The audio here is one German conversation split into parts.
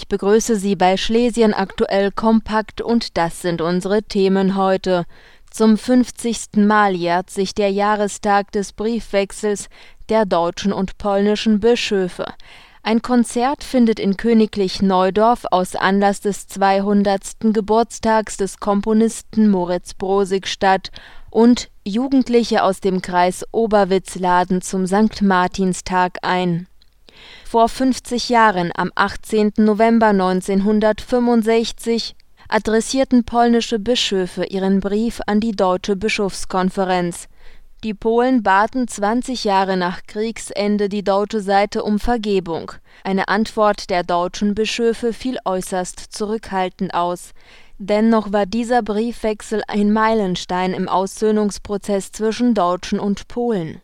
begrüße Sie bei Schlesien aktuell kompakt und das sind unsere Themen heute. Zum 50. Mal jährt sich der Jahrestag des Briefwechsels der deutschen und polnischen Bischöfe. Ein Konzert findet in Königlich Neudorf aus Anlass des 200. Geburtstags des Komponisten Moritz Brosig statt und Jugendliche aus dem Kreis Oberwitz laden zum St. Martinstag ein. Vor 50 Jahren, am 18. November 1965, adressierten polnische Bischöfe ihren Brief an die Deutsche Bischofskonferenz. Die Polen baten 20 Jahre nach Kriegsende die deutsche Seite um Vergebung. Eine Antwort der deutschen Bischöfe fiel äußerst zurückhaltend aus. Dennoch war dieser Briefwechsel ein Meilenstein im Aussöhnungsprozess zwischen Deutschen und Polen.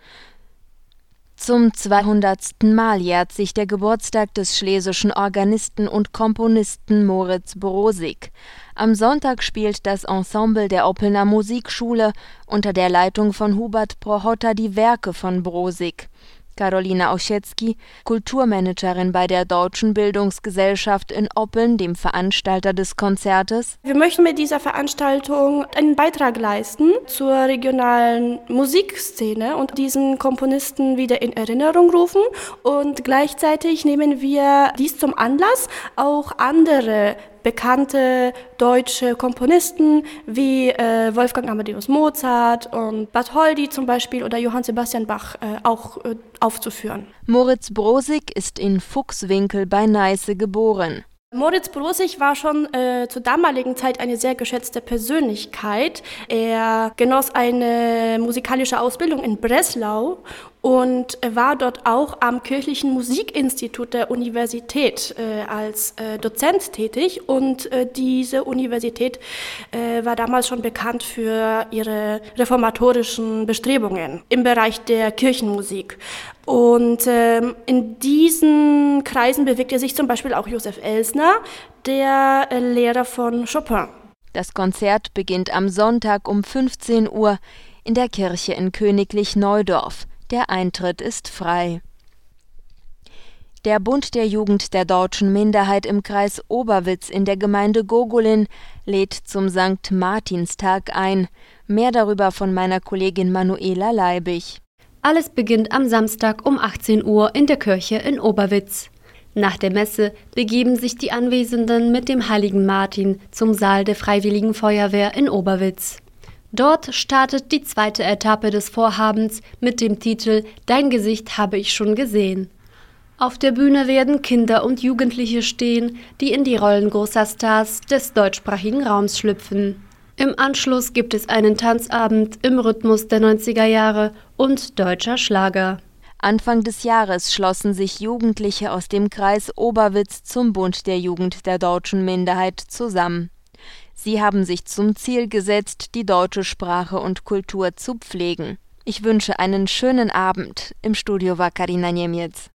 Zum 200. Mal jährt sich der Geburtstag des schlesischen Organisten und Komponisten Moritz Brosig. Am Sonntag spielt das Ensemble der Oppelner Musikschule unter der Leitung von Hubert Prochota die Werke von Brosig. Karolina Osiecki, Kulturmanagerin bei der Deutschen Bildungsgesellschaft in Oppeln, dem Veranstalter des Konzertes. Wir möchten mit dieser Veranstaltung einen Beitrag leisten zur regionalen Musikszene und diesen Komponisten wieder in Erinnerung rufen. Und gleichzeitig nehmen wir dies zum Anlass, auch andere bekannte deutsche Komponisten wie Wolfgang Amadeus Mozart und Bartholdy zum Beispiel oder Johann Sebastian Bach auch aufzuführen. Moritz Brosig ist in Fuchswinkel bei Neiße geboren. Moritz Brosig war schon zur damaligen Zeit eine sehr geschätzte Persönlichkeit. Er genoss eine musikalische Ausbildung in Breslau und war dort auch am Kirchlichen Musikinstitut der Universität als Dozent tätig. Und diese Universität war damals schon bekannt für ihre reformatorischen Bestrebungen im Bereich der Kirchenmusik. Und in diesen Kreisen bewegte sich zum Beispiel auch Josef Elsner, der Lehrer von Chopin. Das Konzert beginnt am Sonntag um 15 Uhr in der Kirche in Königlich Neudorf. Der Eintritt ist frei. Der Bund der Jugend der deutschen Minderheit im Kreis Oberwitz in der Gemeinde Gogolin lädt zum St. Martinstag ein. Mehr darüber von meiner Kollegin Manuela Leibig. Alles beginnt am Samstag um 18 Uhr in der Kirche in Oberwitz. Nach der Messe begeben sich die Anwesenden mit dem heiligen Martin zum Saal der Freiwilligen Feuerwehr in Oberwitz. Dort startet die zweite Etappe des Vorhabens mit dem Titel »Dein Gesicht habe ich schon gesehen«. Auf der Bühne werden Kinder und Jugendliche stehen, die in die Rollen großer Stars des deutschsprachigen Raums schlüpfen. Im Anschluss gibt es einen Tanzabend im Rhythmus der 90er Jahre und deutscher Schlager. Anfang des Jahres schlossen sich Jugendliche aus dem Kreis Oberwitz zum Bund der Jugend der deutschen Minderheit zusammen. Sie haben sich zum Ziel gesetzt, die deutsche Sprache und Kultur zu pflegen. Ich wünsche einen schönen Abend. Im Studio war Karina Niemiec.